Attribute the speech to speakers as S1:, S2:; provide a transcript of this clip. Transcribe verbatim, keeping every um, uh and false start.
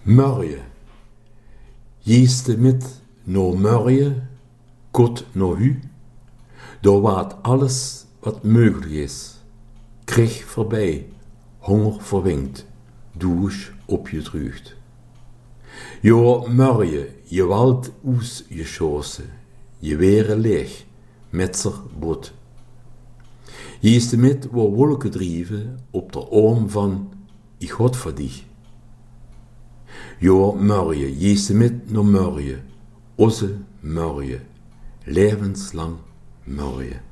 S1: Mörje. Jeeste mit no Mörje, Gott no hu, door waard alles wat mogelijk is. Krieg voorbij, honger verwinkt, douche opgedrucht. Jo Mörje, je wald oes geschossen, je were leeg, met z'r bot. Jeeste mit wo wolken drieven op de oom van ik God voor dich. Jo Mörje, jeeste mit no Mörje, osse Mörje, levenslang Mörje.